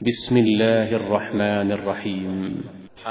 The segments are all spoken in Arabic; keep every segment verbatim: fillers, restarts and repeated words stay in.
بسم الله الرحمن الرحيم.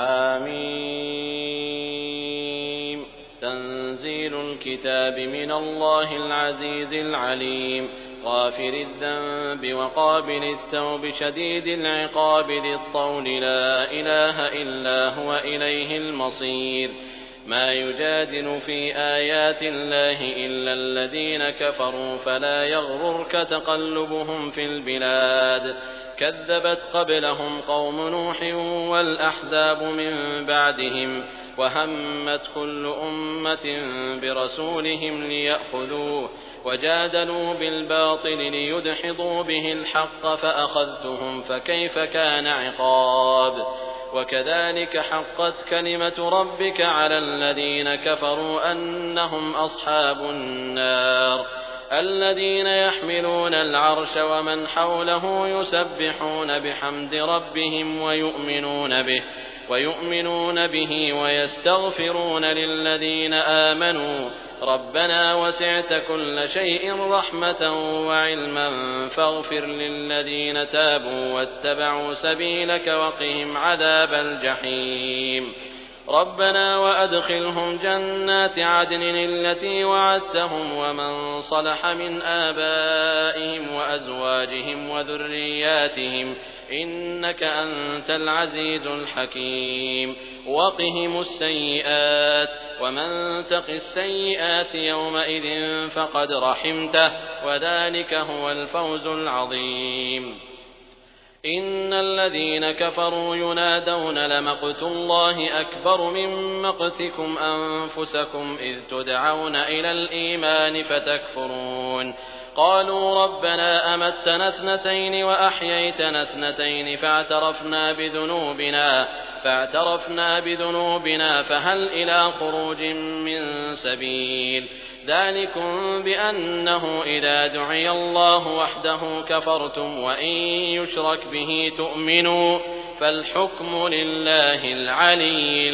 حميم. تنزيل الكتاب من الله العزيز العليم، غافر الذنب وقابل التوب شديد العقاب ذي الطول، لا إله إلا هو إليه المصير. ما يجادل في آيات الله إلا الذين كفروا، فلا يغررك تقلبهم في البلاد. كذبت قبلهم قوم نوح والأحزاب من بعدهم، وهمت كل أمة برسولهم ليأخذوه، وجادلوا بالباطل ليدحضوا به الحق، فأخذتهم فكيف كان عقاب. وكذلك حقت كلمة ربك على الذين كفروا أنهم أصحاب النار. الذين يحملون العرش ومن حوله يسبحون بحمد ربهم ويؤمنون به ويؤمنون به ويستغفرون للذين آمنوا ربنا وسعت كل شيء رحمة وعلما فاغفر للذين تابوا واتبعوا سبيلك وقهم عذاب الجحيم. ربنا وأدخلهم جنات عدن التي وعدتهم ومن صلح من آبائهم وأزواجهم وذرياتهم إنك أنت العزيز الحكيم. وقهم السيئات ومن تق السيئات يومئذ فقد رحمته، وذلك هو الفوز العظيم. إن الذين كفروا ينادون لمقت الله أكبر من مقتكم أنفسكم إذ تدعون إلى الإيمان فتكفرون. قالوا ربنا أمتنا اثنتين وأحييتنا اثنتين فاعترفنا بذنوبنا فاعترفنا بذنوبنا فهل إلى خروج من سبيل. ذلكم بأنه إذا دعي الله وحده كفرتم وإن يشرك به تؤمنوا، فالحكم لله العلي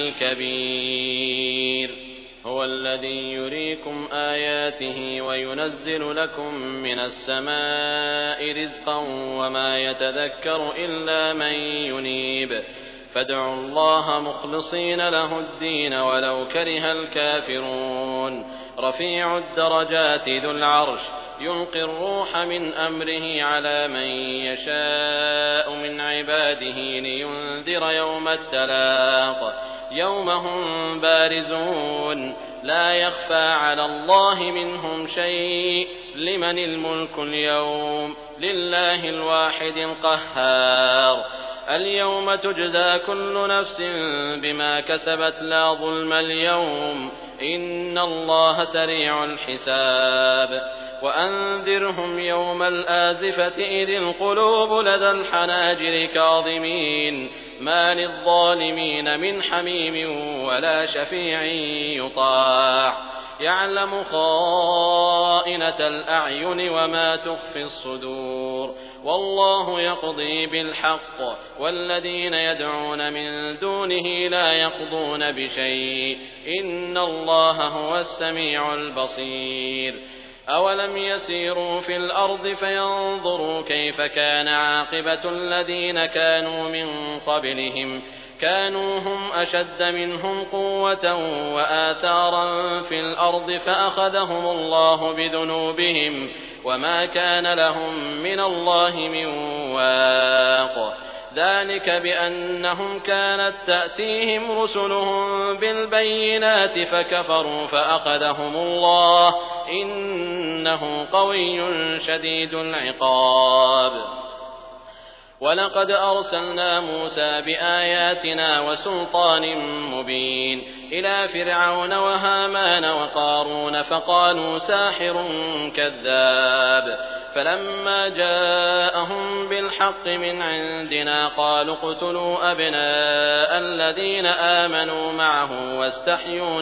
الكبير. هو الذي يريكم آياته وينزل لكم من السماء رزقا وما يتذكر إلا من ينيب، فادعوا الله مخلصين له الدين ولو كره الكافرون. رفيع الدرجات ذو العرش يلقي الروح من أمره على من يشاء من عباده لينذر يوم التلاق، يوم هم بارزون لا يخفى على الله منهم شيء. لمن الملك اليوم؟ لله الواحد القهار. اليوم تجزى كل نفس بما كسبت لا ظلم اليوم، إن الله سريع الحساب. وأنذرهم يوم الآزفة إذ القلوب لدى الحناجر كاظمين، ما للظالمين من حميم ولا شفيع يطاع. يعلم خائنة الأعين وما تخفي الصدور، والله يقضي بالحق، والذين يدعون من دونه لا يقضون بشيء، إن الله هو السميع البصير. أولم يسيروا في الأرض فينظروا كيف كان عاقبة الذين كانوا من قبلهم، كانوا هم أشد منهم قوة وآثارا في الأرض فأخذهم الله بذنوبهم وما كان لهم من الله من واق. ذلك بأنهم كانت تأتيهم رسلهم بالبينات فكفروا فأخذهم الله، إنه قوي شديد العقاب. ولقد أرسلنا موسى بآياتنا وسلطان مبين إلى فرعون وهامان وقارون فقالوا ساحر كذاب، فلما جاءهم بالحق من عندنا قالوا اقتلوا أبناء الذين آمنوا معه واستحيوا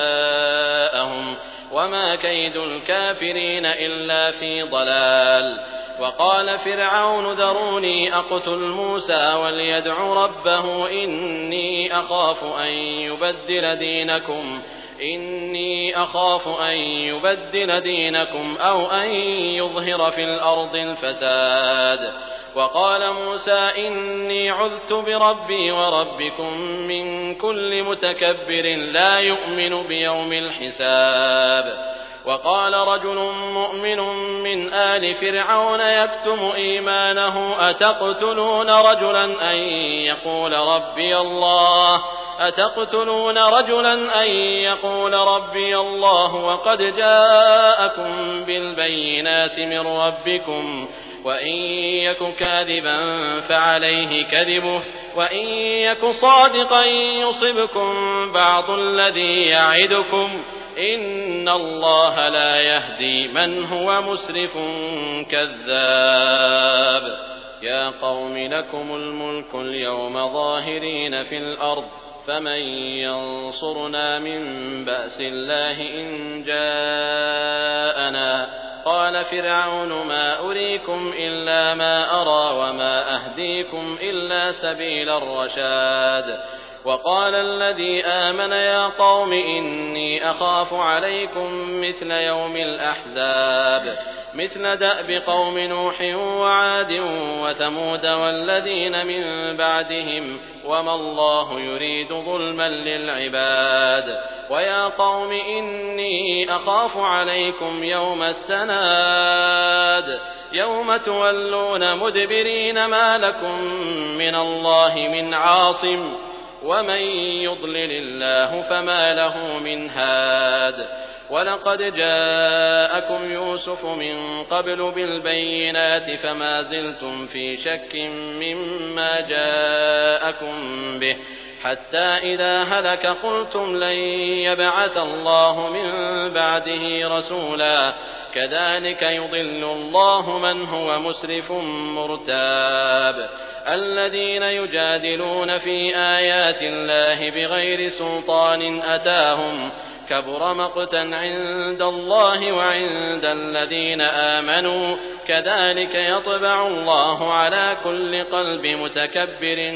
نساءهم وما كيد الكافرين إلا في ضلال. وقال فرعون ذروني أقتل موسى وليدع ربه إني أخاف أن يبدل دينكم إني أخاف أن يبدل دينكم أو أن يظهر في الأرض الفساد. وقال موسى إني عذت بربي وربكم من كل متكبر لا يؤمن بيوم الحساب. وقال رجل مؤمن من آل فرعون يكتم إيمانه أتقتلون رجلا أن يقول ربي الله أتقتلون رجلا أن يقول ربي الله وقد جاءكم بالبينات من ربكم وإن يك كاذبا فعليه كذبه وإن يك صادقا يصبكم بعض الذي يعدكم إن الله لا يهدي من هو مسرف كذاب. يا قوم لكم الملك اليوم ظاهرين في الأرض فمن ينصرنا من بأس الله إن جاءنا. قال فرعون ما أريكم إلا ما أرى وما أهديكم إلا سبيل الرشاد. وقال الذي آمن يا قوم إني أخاف عليكم مثل يوم الأحزاب مثل دأب قوم نوح وعاد وثمود والذين من بعدهم وما الله يريد ظلما للعباد. ويا قوم إني أخاف عليكم يوم التناد يوم تولون مدبرين ما لكم من الله من عاصم ومن يضلل الله فما له من هاد. ولقد جاءكم يوسف من قبل بالبينات فما زلتم في شك مما جاءكم به حتى إذا هلك قلتم لن يبعث الله من بعده رسولا كذلك يضل الله من هو مسرف مرتاب. الذين يجادلون في آيات الله بغير سلطان أتاهم كبر مقتا عند الله وعند الذين آمنوا كذلك يطبع الله على كل قلب متكبر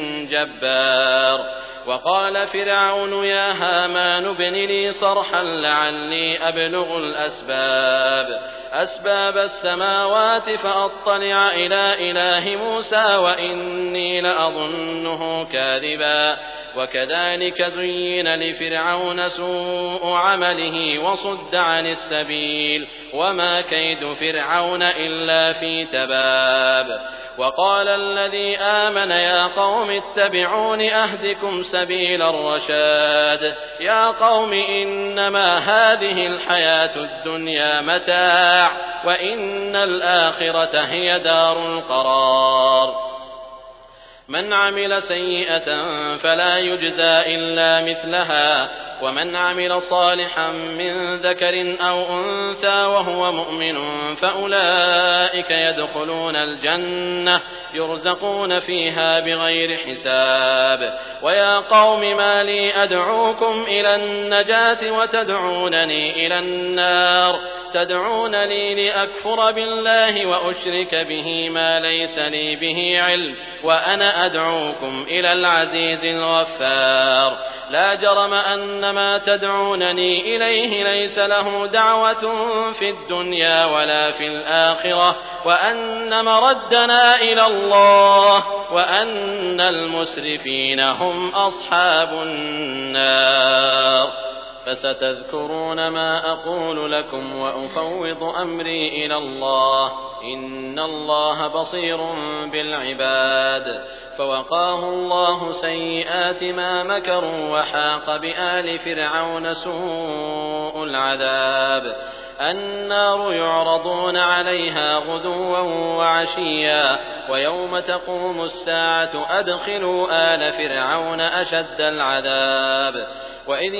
جبار. وقال فرعون يا هامان ابن لي صرحا لعلي أبلغ الأسباب أسباب السماوات فأطلع إلى إله موسى وإني لأظنه كاذبا. وكذلك زين لفرعون سوء عمله وصد عن السبيل وما كيد فرعون إلا في تباب. وقال الذي آمن يا قوم اتبعون أهدكم سبيل الرشاد. يا قوم إنما هذه الحياة الدنيا متاع وإن الآخرة هي دار القرار. من عمل سيئة فلا يجزى إلا مثلها ومن عمل صالحا من ذكر أو أنثى وهو مؤمن فأولئك يدخلون الجنة يرزقون فيها بغير حساب. ويا قوم ما لي أدعوكم إلى النجاة وتدعونني إلى النار تدعونني لأكفر بالله وأشرك به ما ليس لي به علم وأنا أدعوكم إلى العزيز الغفار. لا جرم أن ما تدعونني إليه ليس له دعوة في الدنيا ولا في الآخرة وأن مردنا إلى الله وأن المسرفين هم أصحاب النار. فستذكرون ما أقول لكم وأفوض أمري إلى الله إن الله بصير بالعباد. فوقاه الله سيئات ما مكروا وحاق بآل فرعون سوء العذاب. النار يعرضون عليها غدوا وعشيا ويوم تقوم الساعة أدخلوا آل فرعون أشد العذاب. وإذ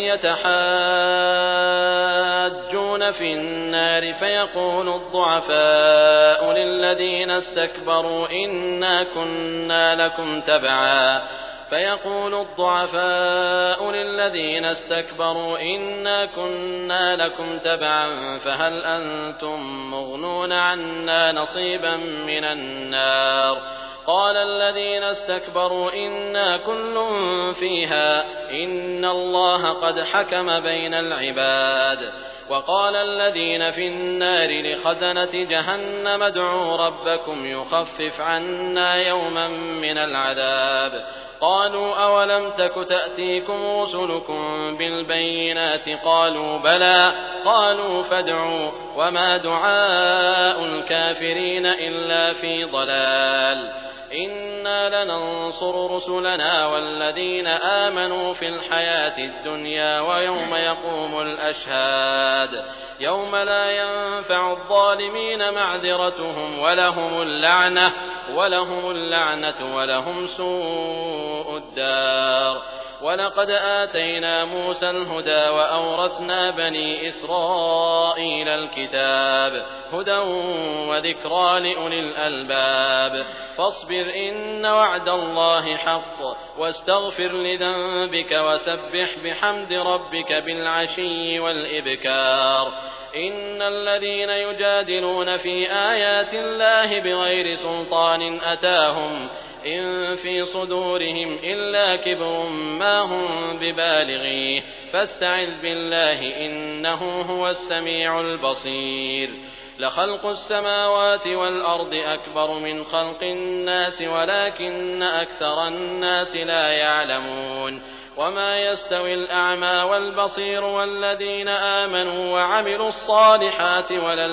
يتحاجون في النار فيقول الضعفاء للذين استكبروا إنا كنا لكم تبعا فيقول الضعفاء للذين استكبروا إنا كنا لكم تبعا فهل أنتم مغنون عنا نصيبا من النار. قال الذين استكبروا إنا كل فيها إن الله قد حكم بين العباد. وقال الذين في النار لخزنة جهنم ادعوا ربكم يخفف عنا يوما من العذاب قالوا أولم تك تأتيكم رسلكم بالبينات قالوا بلى قالوا فادعوا وما دعاء الكافرين إلا في ضلال إنا لننصر رسلنا والذين آمنوا في الحياة الدنيا ويوم يقوم الأشهاد يوم لا ينفع الظالمين معذرتهم ولهم اللعنة ولهم اللعنة ولهم سوء الدار ولقد آتينا موسى الهدى وأورثنا بني إسرائيل الكتاب هدى وذكرى لأولي الألباب فاصبر إن وعد الله حق واستغفر لذنبك وسبح بحمد ربك بالعشي والإبكار إن الذين يجادلون في آيات الله بغير سلطان أتاهم إن في صدورهم إلا كبر ما هم ببالغيه فاستعذ بالله إنه هو السميع البصير لخلق السماوات والأرض أكبر من خلق الناس ولكن أكثر الناس لا يعلمون وما يستوي الأعمى والبصير والذين آمنوا وعملوا الصالحات ولا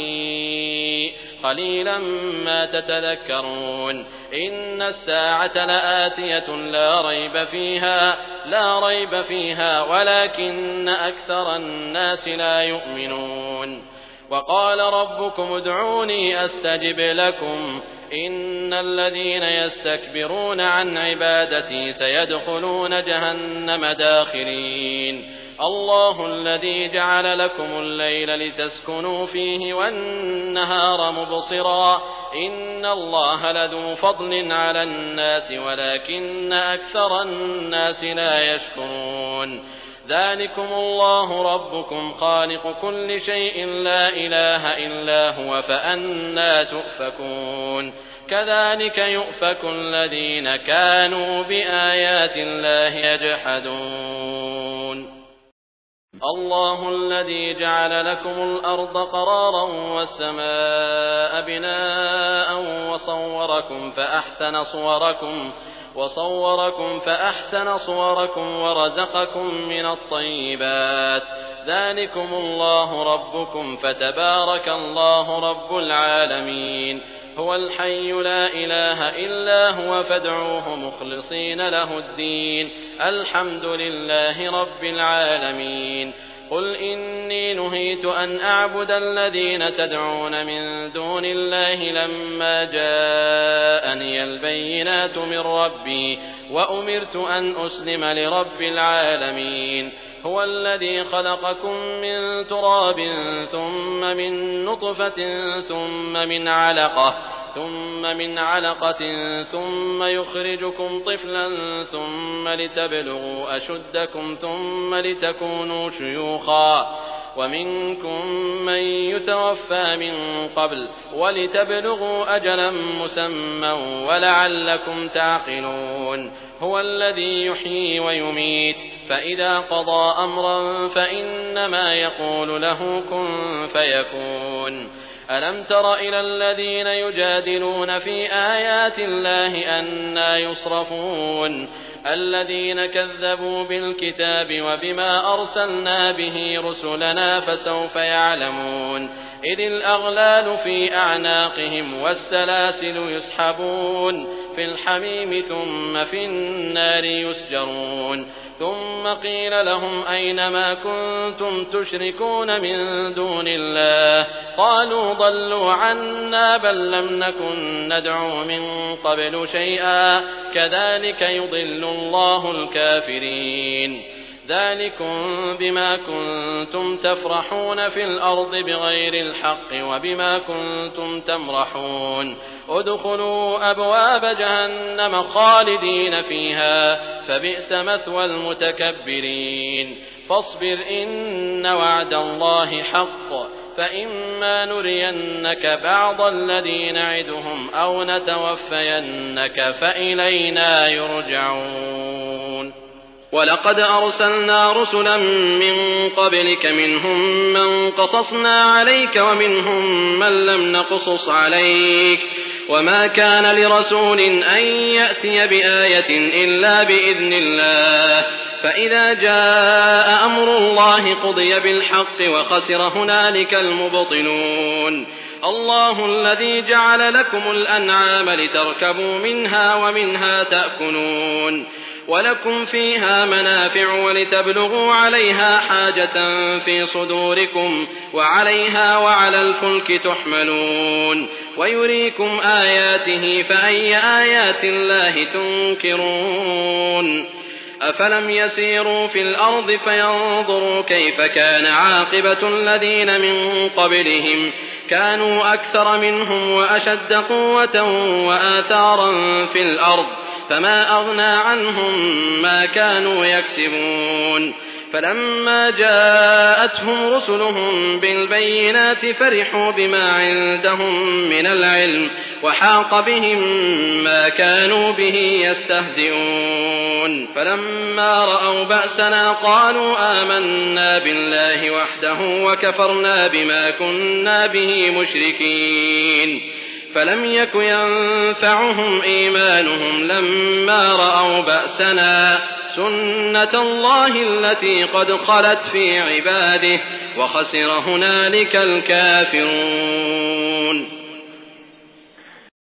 المسيء قليلا ما تتذكرون إن الساعة لآتية لا ريب فيها لا ريب فيها ولكن أكثر الناس لا يؤمنون وقال ربكم ادعوني أستجب لكم إن الذين يستكبرون عن عبادتي سيدخلون جهنم داخرين الله الذي جعل لكم الليل لتسكنوا فيه والنهار مبصرا إن الله لذو فضل على الناس ولكن أكثر الناس لا يشكرون ذلكم الله ربكم خالق كل شيء لا إله إلا هو فأنى تؤفكون كذلك يؤفك الذين كانوا بآيات الله يجحدون الله الذي جعل لكم الأرض قرارا والسماء بناء وصوركم فأحسن صوركم وصوركم فأحسن صوركم ورزقكم من الطيبات ذلكم الله ربكم فتبارك الله رب العالمين هو الحي لا إله إلا هو فادعوه مخلصين له الدين الحمد لله رب العالمين قل إني نهيت أن أعبد الذين تدعون من دون الله لما جاءني البينات من ربي وأمرت أن أسلم لرب العالمين هو الذي خلقكم من تراب ثم من نطفة ثم من علقة ثم من علقة ثم يخرجكم طفلا ثم لتبلغوا أشدكم ثم لتكونوا شيوخا ومنكم من يتوفى من قبل ولتبلغوا أجلا مسمى ولعلكم تعقلون هو الذي يحيي ويميت فإذا قضى أمرا فإنما يقول له كن فيكون ألم تر إلى الذين يجادلون في آيات الله أنى يصرفون الذين كذبوا بالكتاب وبما أرسلنا به رسلنا فسوف يعلمون إذ الأغلال في أعناقهم والسلاسل يسحبون في الحميم ثم في النار يسجرون ثم قيل لهم أين ما كنتم تشركون من دون الله قالوا ضلوا عنا بل لم نكن ندعو من قبل شيئا كذلك يضل الله الكافرين ذلكم بما كنتم تفرحون في الأرض بغير الحق وبما كنتم تمرحون ادخلوا أبواب جهنم خالدين فيها فبئس مثوى المتكبرين فاصبر إن وعد الله حق فإما نرينك بعض الذي نعدهم أو نتوفينك فإلينا يرجعون وَلَقَدْ أَرْسَلْنَا رُسُلًا مِّن قَبْلِكَ مِنْهُم مَّن قَصَصْنَا عَلَيْكَ وَمِنْهُم مَّن لَّمْ نَقْصُصْ عَلَيْكَ ۗ وَمَا كَانَ لِرَسُولٍ أَن يَأْتِيَ بِآيَةٍ إِلَّا بِإِذْنِ اللَّهِ ۚ فَإِذَا جَاءَ أَمْرُ اللَّهِ قُضِيَ بِالْحَقِّ وَخَسِرَ هُنَالِكَ الْمُبْطِلُونَ. اللَّهُ الَّذِي جَعَلَ لَكُمُ الْأَنْعَامَ لِتَرْكَبُوا مِنْهَا وَمِنْهَا تَأْكُلُونَ وَلَكُمْ فِيهَا مَنَافِعُ وَلِتَبْلُغُوا عَلَيْهَا حَاجَةً فِي صُدُورِكُمْ وَعَلَيْهَا وَعَلَى الْفُلْكِ تُحْمَلُونَ وَيُرِيكُمْ آيَاتِهِ فَأَيَّ آيَاتِ اللَّهِ تُنكِرُونَ أَفَلَمْ يَسِيرُوا فِي الْأَرْضِ فَيَنظُرُوا كَيْفَ كَانَ عَاقِبَةُ الَّذِينَ مِن قَبْلِهِمْ كَانُوا أَكْثَرَ مِنْهُمْ وَأَشَدَّ قُوَّةً وَآثَارًا فِي الْأَرْضِ فَمَا أَغْنَىٰ عَنْهُم مَّا كَانُوا يَكْسِبُونَ فَلَمَّا جَاءَتْهُمْ رُسُلُهُم بِالْبَيِّنَاتِ فَرِحُوا بِمَا عِندَهُم مِّنَ الْعِلْمِ وَحَاقَ بِهِم مَّا كَانُوا بِهِ يَسْتَهْزِئُونَ فَلَمَّا رَأَوْا بَأْسَنَا قَالُوا آمَنَّا بِاللَّهِ وَحْدَهُ وَكَفَرْنَا بِمَا كُنَّا بِهِ مُشْرِكِينَ فَلَمْ يَكُ يَنفَعُهُمْ إِيمَانُهُمْ لَمَّا رَأَوْا بَأْسَنَا ۖ سُنَّتَ اللَّهِ الَّتِي قَدْ خَلَتْ فِي عِبَادِهِ ۖ وَخَسِرَ هُنَالِكَ الْكَافِرُونَ.